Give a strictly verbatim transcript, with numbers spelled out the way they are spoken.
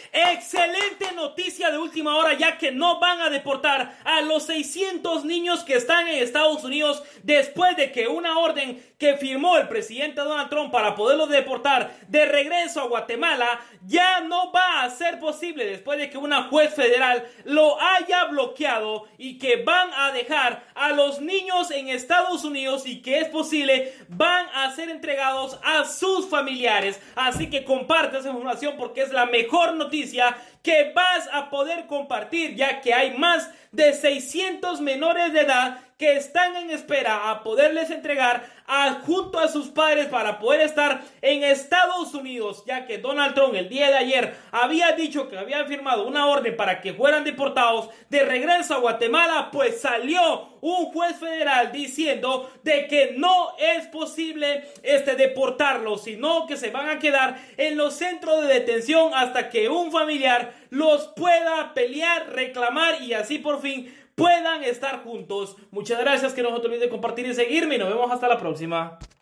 Excelente noticia de última hora, ya que no van a deportar a los seiscientos niños que están en Estados Unidos después de que una orden que firmó el presidente Donald Trump para poderlos deportar de regreso a Guatemala ya no va a ser posible después de que una juez federal lo haya bloqueado y que van a dejar a los niños en Estados Unidos y que es posible van a ser entregados a sus familiares. Así que comparte esa información porque es la mejor noticia que vas a poder compartir, ya que hay más de seiscientos menores de edad que están en espera a poderles entregar a, junto a sus padres para poder estar en Estados Unidos, ya que Donald Trump el día de ayer había dicho que había firmado una orden para que fueran deportados de regreso a Guatemala. Pues salió un juez federal diciendo de que no es posible este, deportarlos, sino que se van a quedar en los centros de detención hasta que un familiar los pueda pelear, reclamar y así por fin puedan estar juntos. Muchas gracias, que no se te olvide compartir y seguirme y nos vemos hasta la próxima.